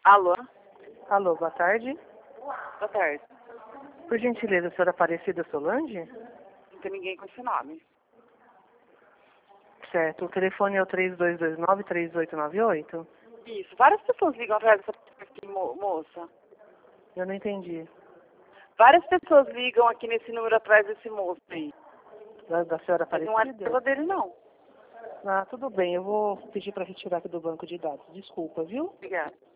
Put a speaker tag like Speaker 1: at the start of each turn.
Speaker 1: Alô?
Speaker 2: Alô, boa tarde.
Speaker 1: Boa tarde.
Speaker 2: Por gentileza, a senhora Aparecida Solange?
Speaker 1: Não tem ninguém com esse nome.
Speaker 2: Certo. O telefone é o 3229-3898?
Speaker 1: Isso. Várias pessoas ligam atrás dessa aqui, moça.
Speaker 2: Eu não entendi.
Speaker 1: Várias pessoas ligam aqui nesse número atrás desse moço aí.
Speaker 2: Da senhora
Speaker 1: Mas não é
Speaker 2: Aparecida?
Speaker 1: coisa dele, não.
Speaker 2: Ah, tudo bem. Eu vou pedir para retirar aqui do banco de dados. Desculpa, viu?
Speaker 1: Obrigada.